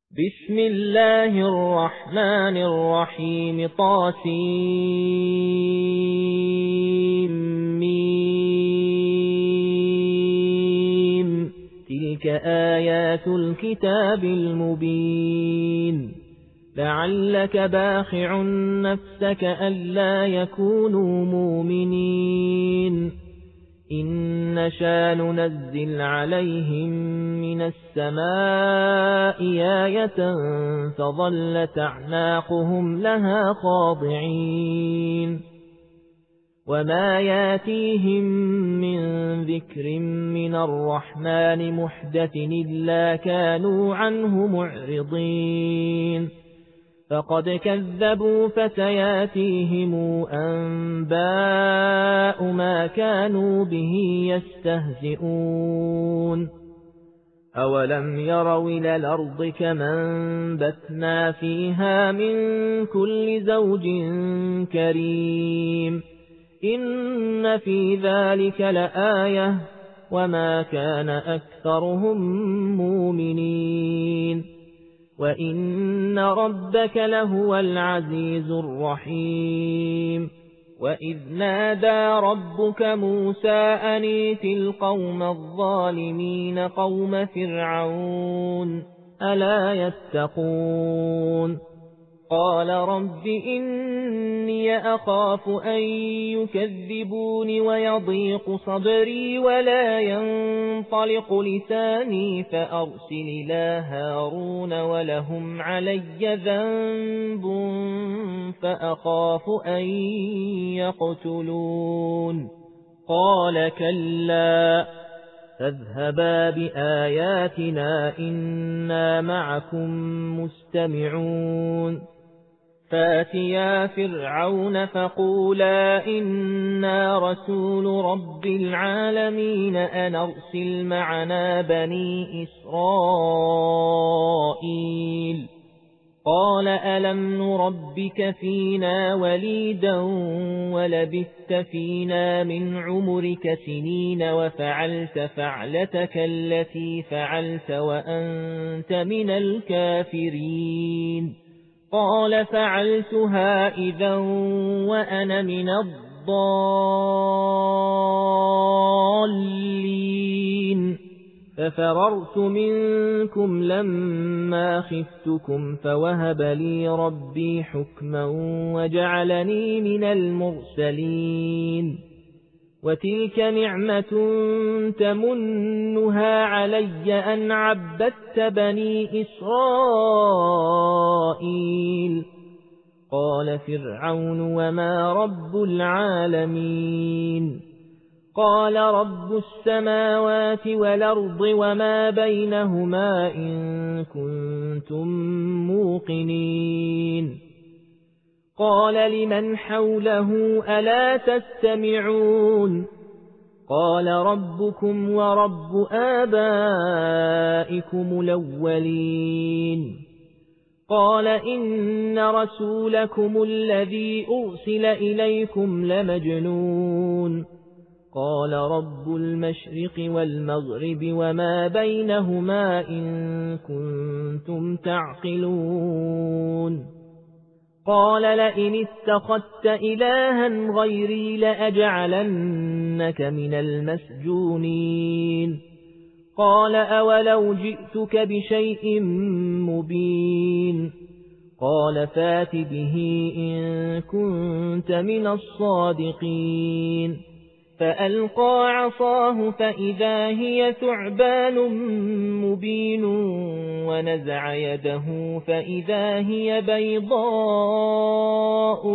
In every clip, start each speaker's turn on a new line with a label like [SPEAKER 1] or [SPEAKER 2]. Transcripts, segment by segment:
[SPEAKER 1] بسم الله الرحمن الرحيم طاسيم تلك آيات الكتاب المبين لعلك باخع نفسك ألا يكونوا مؤمنين إن نشأ ننزل عليهم من السماء آية فظلت أعناقهم لها خاضعين وما ياتيهم من ذكر من الرحمن محدث إلا كانوا عنه معرضين فقد كذبوا فسياتيهم أنباء ما كانوا به يستهزئون أولم يروا إلى الأرض كما أنبتنا فيها من كل زوج كريم إن في ذلك لآية وما كان أكثرهم مؤمنين وإن ربك لهو العزيز الرحيم وإذ نادى ربك موسى أن ائت القوم الظالمين قوم فرعون ألا يتقون قال رب إني أخاف أن يكذبون ويضيق صدري ولا ينطلق لساني فأرسل إلى هارون ولهم علي ذنب فأخاف أن يقتلون قال كلا فاذهبا بآياتنا إنا معكم مستمعون فاتيا فرعون فقولا إنا رسول رب العالمين أن أرسل معنا بني إسرائيل قال ألم نربك فينا وليدا ولبثت فينا من عمرك سنين وفعلت فعلتك التي فعلت وأنت من الكافرين قال فعلتها إذا وأنا من الضالين ففررت منكم لما خفتكم فوهب لي ربي حكما وجعلني من المرسلين وتلك نعمة تمنها علي أن عبدت بني إسرائيل قال فرعون وما رب العالمين قال رب السماوات والأرض وما بينهما إن كنتم موقنين قال لمن حوله ألا تستمعون قال ربكم ورب آبائكم الأولين قال إن رسولكم الذي أرسل إليكم لمجنون قال رب المشرق والمغرب وما بينهما إن كنتم تعقلون قال لئن اتخذت إلها غيري لأجعلنك من المسجونين قال أولو جئتك بشيء مبين قال فات به إن كنت من الصادقين فألقى عصاه فإذا هي ثعبان مبين ونزع يده فإذا هي بيضاء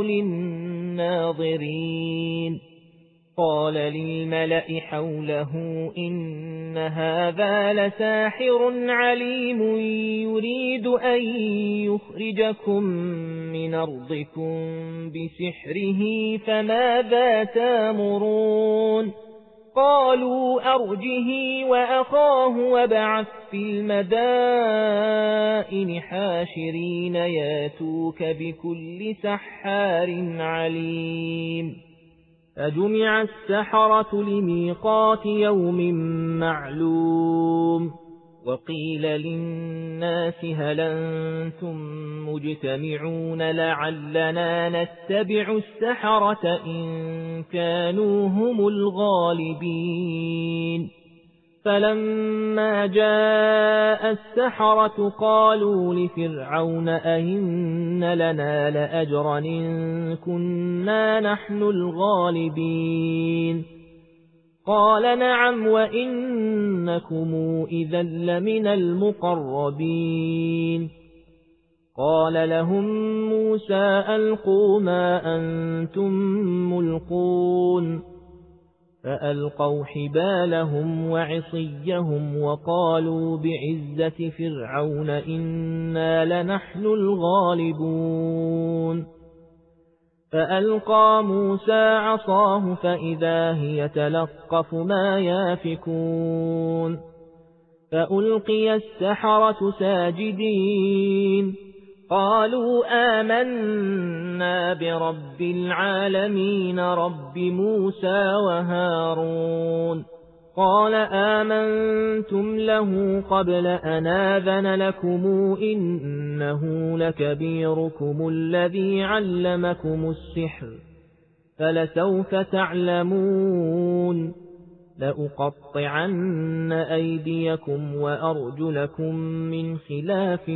[SPEAKER 1] للناظرين قال للملأ حوله إن هذا لساحر عليم يريد أن يخرجكم من أرضكم بسحره فماذا تأمرون قالوا أرجه وأخاه وابعث في المدائن حاشرين ياتوك بكل سحار عليم فجمع السحرة لميقات يوم معلوم وقيل للناس هل أنتم مجتمعون لعلنا نتبع السحرة إن كانوا هم الغالبين فلما جاء السحرة قالوا لفرعون أئن لنا لأجرا إن كنا نحن الغالبين قال نعم وإنكم إذا لمن المقربين قال لهم موسى ألقوا ما أنتم ملقون فألقوا حبالهم وعصيهم وقالوا بعزة فرعون إنا لنحن الغالبون فألقى موسى عصاه فإذا هي تلقف ما يافكون فألقي السحرة ساجدين قالوا آمنا برب العالمين رب موسى وهارون قال آمنتم له قبل أن آذن لكم إنه لكبيركم الذي علمكم السحر فلسوف تعلمون لأقطعن أيديكم وأرجلكم من خلاف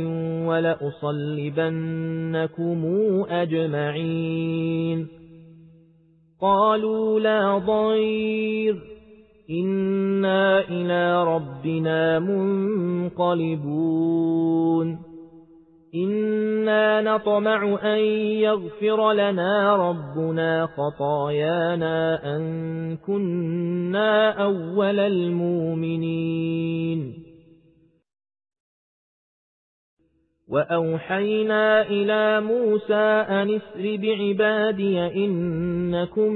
[SPEAKER 1] ولأصلبنكم أجمعين قالوا لا ضير إنا إلى ربنا منقلبون إنا نطمع أن يغفر لنا ربنا خطايانا أن كنا أول المؤمنين وأوحينا إلى موسى أن اسر بعبادي إنكم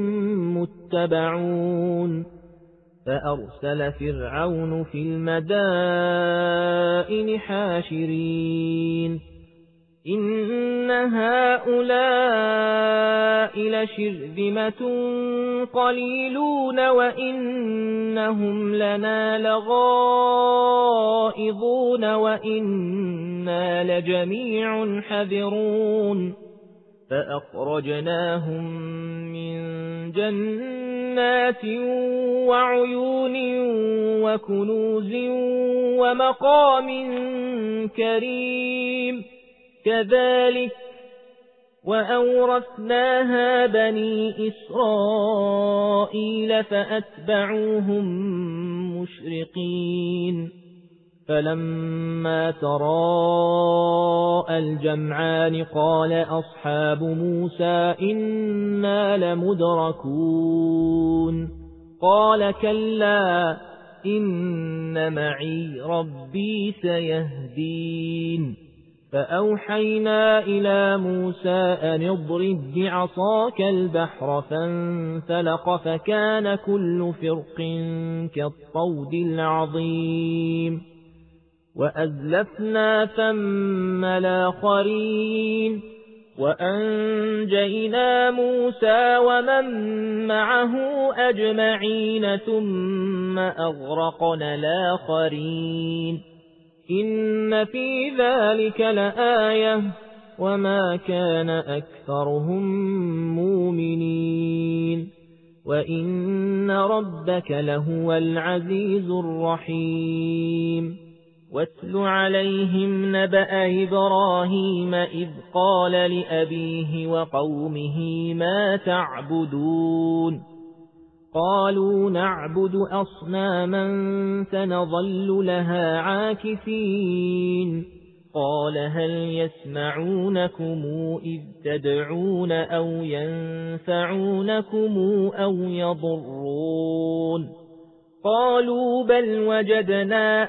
[SPEAKER 1] متبعون فأرسل فرعون في المدائن حاشرين إن هؤلاء لشرذمة قليلون وإنهم لنا لغائظون وإنا لجميع حذرون فأخرجناهم من جنات وعيون وكنوز ومقام كريم كذلك وأورثناها بني إسرائيل فأتبعوهم مشرقين فلما تراءى الجمعان قال أصحاب موسى إنا لمدركون قال كلا إن معي ربي سيهدين فأوحينا إلى موسى أن اضرب بعصاك البحر فانفلق فكان كل فرق كالطود العظيم وأزلفنا ثم الآخرين وأنجينا موسى ومن معه أجمعين ثم أغرقنا الآخرين إن في ذلك لآية وما كان أكثرهم مؤمنين وإن ربك لهو العزيز الرحيم واتل عليهم نبأ إبراهيم إذ قال لأبيه وقومه ما تعبدون قالوا نعبد أصناما سنظل لها عاكفين قال هل يسمعونكم إذ تدعون أو ينفعونكم أو يضرون قالوا بل وجدنا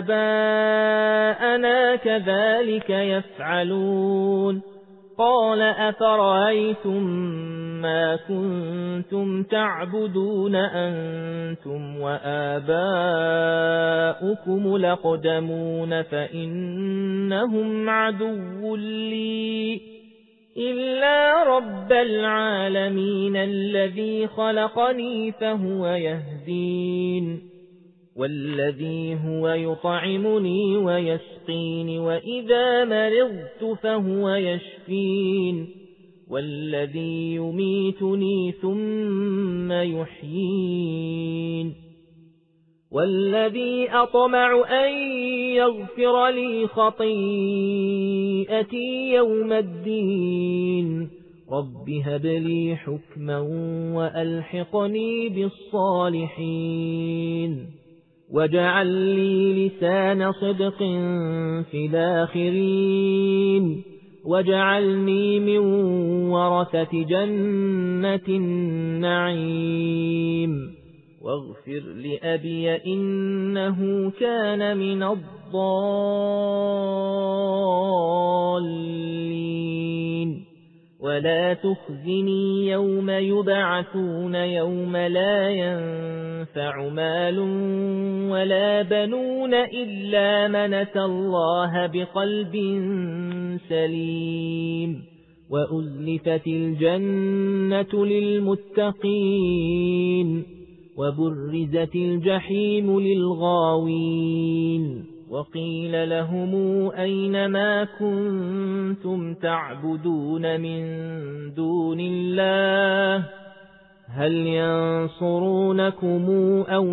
[SPEAKER 1] آباءنا كذلك يفعلون قال أفرأيتم ما كنتم تعبدون أنتم وآباؤكم الأقدمون فإنهم عدو لي إلا رب العالمين الذي خلقني فهو يهدين والذي هو يطعمني ويسقين وإذا مرضت فهو يشفين والذي يميتني ثم يحيين والذي أطمع أن يغفر لي خطيئتي يوم الدين رب هب لي حكما وألحقني بالصالحين واجعل لي لسان صدق في الآخرين واجعلني من ورثة جنة النعيم واغفر لأبي إنه كان من الضالين ولا تخزني يوم يبعثون يوم لا ينفع مال ولا بنون إلا من أتى الله بقلب سليم وأزلفت الجنة للمتقين وبرزت الجحيم للغاوين وقيل لهم أين ما كنتم تعبدون من دون الله هل ينصرونكم أو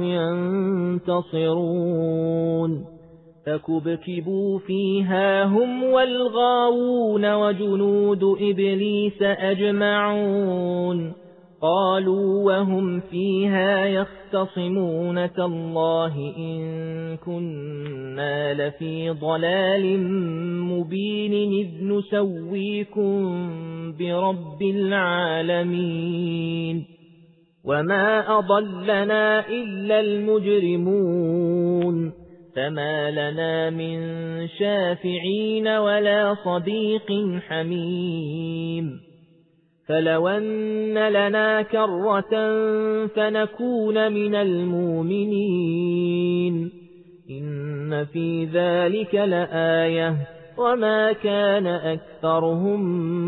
[SPEAKER 1] ينتصرون فكبكبوا فيها هم والغاوون وجنود إبليس أجمعون قالوا وهم فيها يختصمون تالله إن كنا لفي ضلال مبين إذ نسويكم برب العالمين وما أضلنا إلا المجرمون فما لنا من شافعين ولا صديق حميم فلو أن لنا كرة فنكون من المؤمنين إن في ذلك لآية وما كان أكثرهم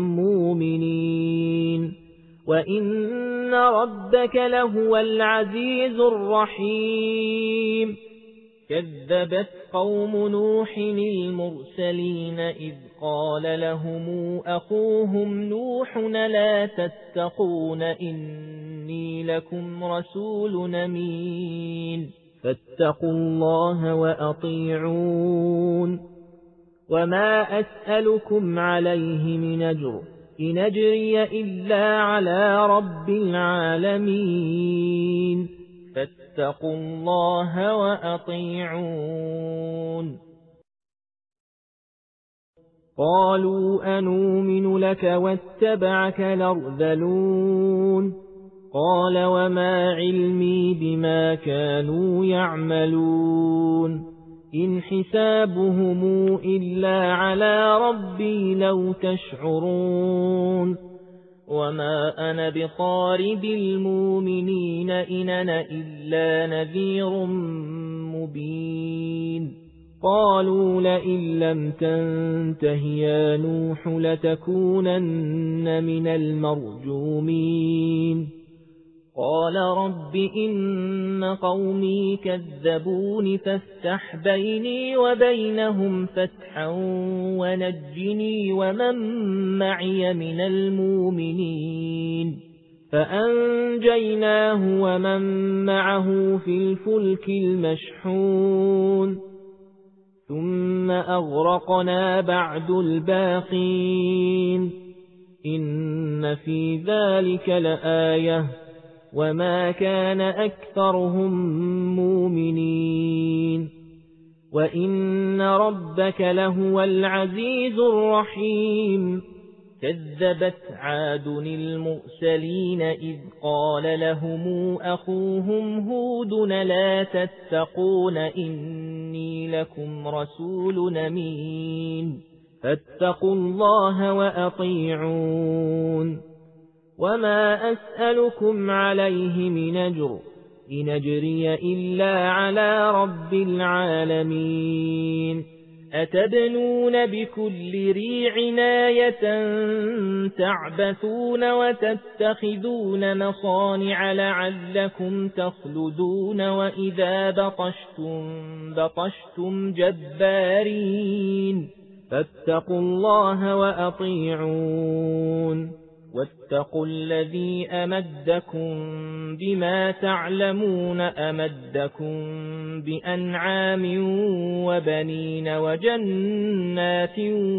[SPEAKER 1] مؤمنين وإن ربك لهو العزيز الرحيم كذبت قوم نوح المرسلين إذ قال لهم أخوهم نوح لا تتقون إني لكم رسول أمين فاتقوا الله وأطيعون وما أسألكم عليه من أجر إن أجري إلا على رب العالمين فاتقوا الله وأطيعون قالوا أنؤمن لك واتبعك الأرذلون قال وما علمي بما كانوا يعملون إن حسابهم إلا على ربي لو تشعرون وما أنا بطارد المؤمنين إن أنا إلا نذير مبين قالوا لئن لم تنته يا نوح لتكونن من المرجومين قال رب إن قومي كذبون فافتح بيني وبينهم فتحا ونجني ومن معي من المؤمنين فأنجيناه ومن معه في الفلك المشحون ثم أغرقنا بعد الباقين إن في ذلك لآية وما كان أكثرهم مؤمنين وإن ربك لهو العزيز الرحيم كذبت عاد المرسلين إذ قال لهم أخوهم هود لا تتقون إني لكم رسول أمين فاتقوا الله وأطيعون وما أسألكم عليه من أجر إن أجري إلا على رب العالمين أتبنون بكل ريع آية تعبثون وتتخذون مصانع لعلكم تخلدون وإذا بطشتم جبارين فاتقوا الله وأطيعون واتقوا الذي أمدكم بما تعلمون أمدكم بأنعام وبنين وجنات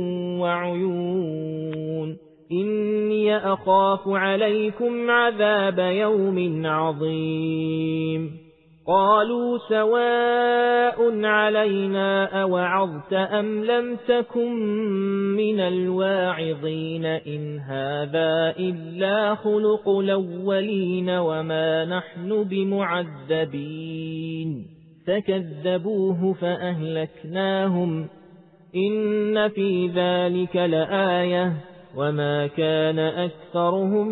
[SPEAKER 1] وعيون إني أخاف عليكم عذاب يوم عظيم قالوا سواء علينا أوعظت أم لم تكن من الواعظين إن هذا إلا خلق الأولين وما نحن بمعذبين فكذبوه فأهلكناهم إن في ذلك لآية وما كان أكثرهم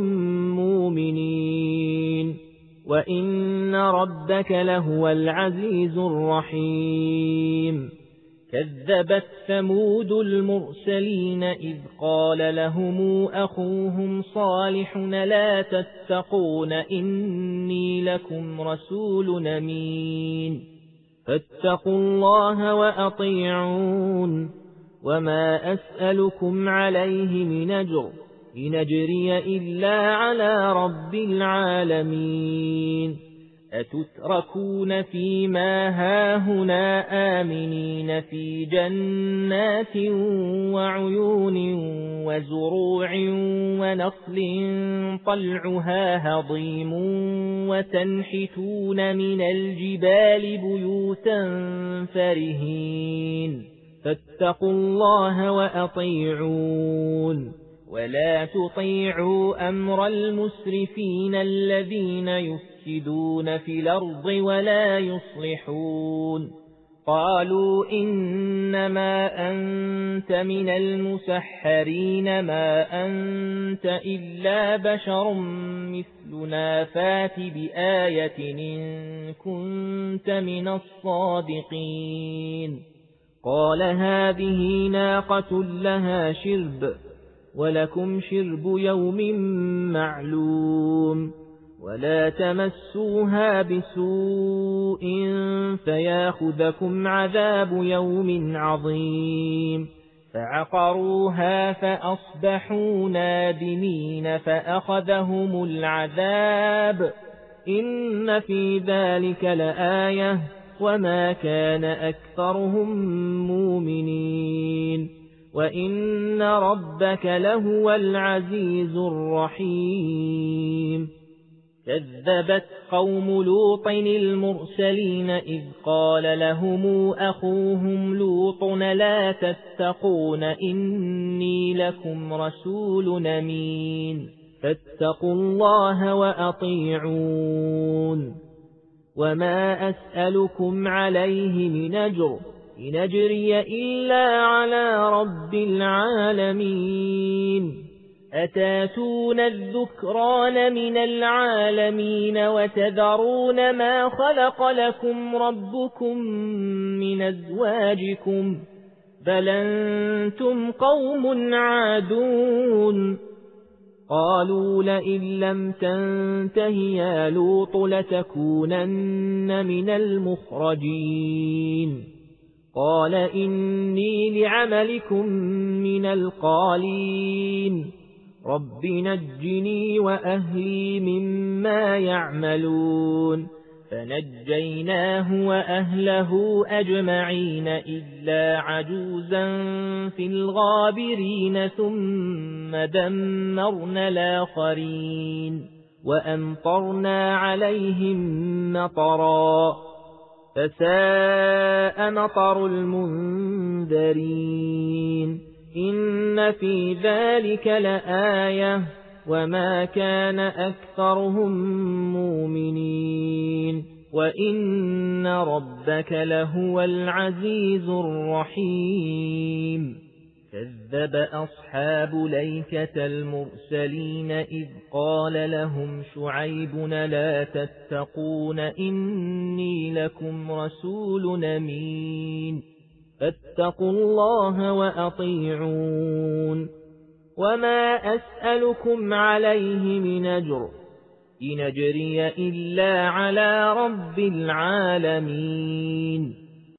[SPEAKER 1] مؤمنين وإن ربك لهو العزيز الرحيم كذبت ثمود المرسلين إذ قال لهم أخوهم صالح لا تتقون إني لكم رسول أمين فاتقوا الله وأطيعون وما أسألكم عليه من أجر إن أجري إلا على رب العالمين أتتركون فيما هاهنا آمنين في جنات وعيون وزروع ونخل طلعها هضيم وتنحتون من الجبال بيوتا فرهين فاتقوا الله وأطيعون ولا تطيعوا أمر المسرفين الذين يفسدون في الأرض ولا يصلحون قالوا إنما أنت من المسحرين ما أنت إلا بشر مثلنا فات بآية إن كنت من الصادقين قال هذه ناقة لها شرب ولكم شرب يوم معلوم ولا تمسوها بسوء فياخذكم عذاب يوم عظيم فعقروها فأصبحوا نادمين فأخذهم العذاب إن في ذلك لآية وما كان أكثرهم مؤمنين وإن ربك لهو العزيز الرحيم كذبت قوم لوط المرسلين إذ قال لهم أخوهم لوط لا تتقون إني لكم رسول أمين فاتقوا الله وأطيعون وما أسألكم عليه من أجر إن أجري إلا على رب العالمين أتاتون الذكران من العالمين وتذرون ما خلق لكم ربكم من أزواجكم بل أنتم قوم عادون قالوا لئن لم تنته يا لوط لتكونن من المخرجين قال إني لعملكم من القالين رب نجني وأهلي مما يعملون فنجيناه وأهله أجمعين إلا عجوزا في الغابرين ثم دمرنا الآخرين وأمطرنا عليهم مطرا فساء مطر المنذرين إن في ذلك لآية وما كان أكثرهم مؤمنين وإن ربك لهو العزيز الرحيم كذب أصحاب ليكة المرسلين إذ قال لهم شعيب لا تتقون إني لكم رسول أمين فاتقوا الله وأطيعون وما أسألكم عليه من أجر إن أجري إلا على رب العالمين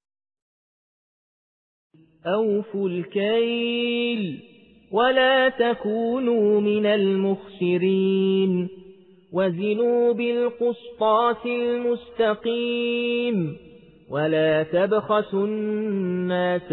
[SPEAKER 1] أوفوا الكيل ولا تكونوا من المخسرين وزنوا بالقسطاس المستقيم ولا تبخسوا الناس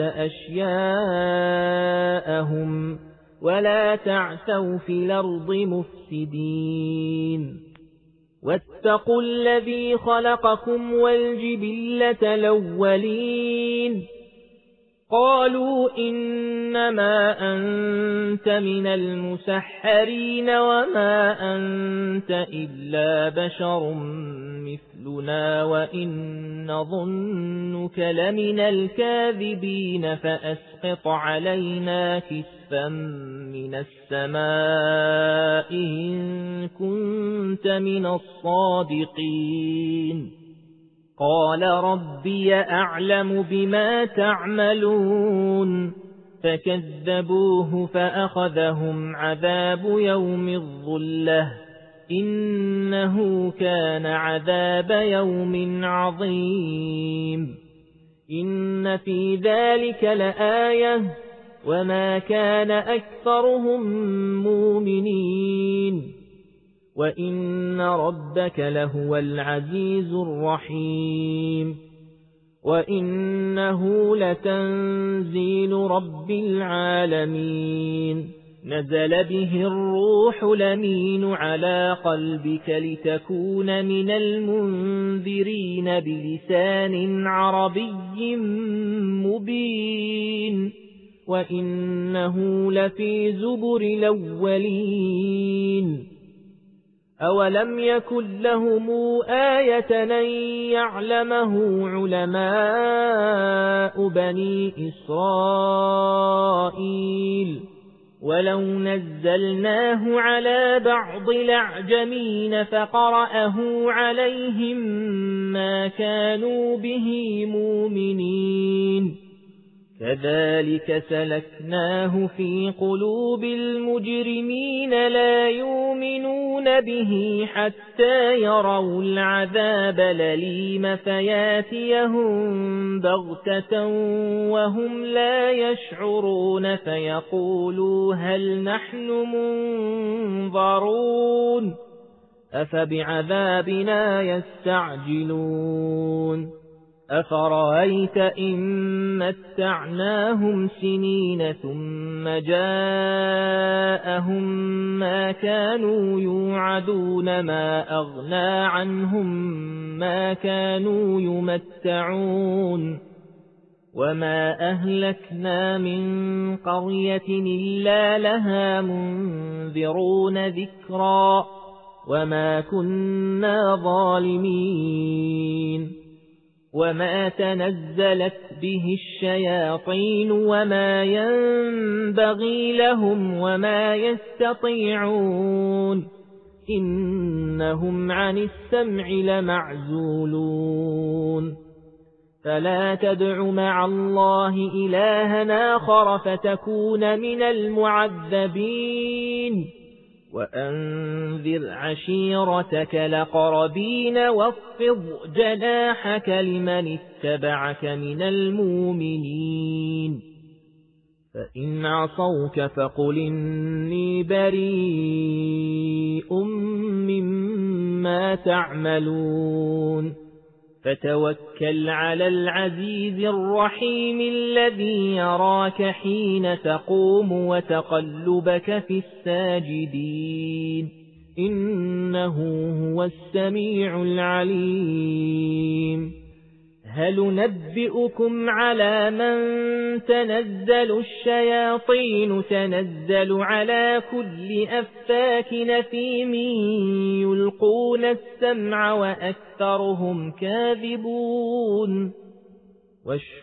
[SPEAKER 1] أشياءهم ولا تعثوا في الأرض مفسدين واتقوا الذي خلقكم والجبلة الأولين قالوا إنما أنت من المسحرين وما أنت إلا بشر مثلنا وإن ظنك لمن الكاذبين فأسقط علينا كسفا من السماء إن كنت من الصادقين قال ربي أعلم بما تعملون فكذبوه فأخذهم عذاب يوم الظلة إنه كان عذاب يوم عظيم إن في ذلك لآية وما كان أكثرهم مؤمنين وإن ربك لهو العزيز الرحيم وإنه لتنزيل رب العالمين نزل به الروح الأمين على قلبك لتكون من المنذرين بلسان عربي مبين وإنه لفي زبر الأولين أولم يكن لهم آية أن يعلمه علماء بني إسرائيل ولو نزلناه على بعض الأعجمين فقرأه عليهم ما كانوا به مؤمنين كذلك سلكناه في قلوب المجرمين لا يؤمنون به حتى يروا العذاب الأليم فياتيهم بغتة وهم لا يشعرون فيقولوا هل نحن منظرون أفبعذابنا يستعجلون أفرأيت إن متعناهم سنين ثم جاءهم ما كانوا يوعدون ما أغنى عنهم ما كانوا يمتعون وما أهلكنا من قرية إلا لها منذرون ذكرا وما كنا ظالمين وما تنزلت به الشياطين وما ينبغي لهم وما يستطيعون إنهم عن السمع لمعزولون فلا تدع مع الله إلها آخر فتكون من المعذبين وأنذر عشيرتك الأقربين واخفض جناحك لمن اتبعك من المؤمنين فإن عصوك فقل إني بريء مما تعملون فتوكل على العزيز الرحيم الذي يراك حين تقوم وتقلبك في الساجدين إنه هو السميع العليم هل ننبئكم على من تنزل الشياطين تنزل على كل أفاك نثيم يلقون السمع وأكثرهم كاذبون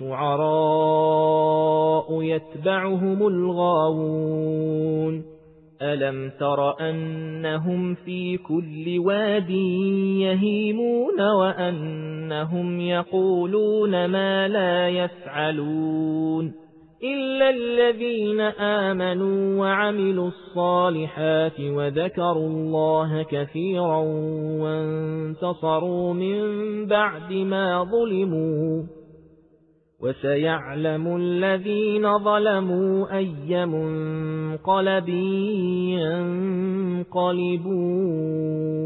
[SPEAKER 1] والشعراء يتبعهم الغاوون ألم تر أنهم في كل واد يهيمون وأنهم يقولون ما لا يفعلون إلا الذين آمنوا وعملوا الصالحات وذكروا الله كثيرا وانتصروا من بعد ما ظلموا وسيعلم الذين ظلموا أي منقلب ينقلبون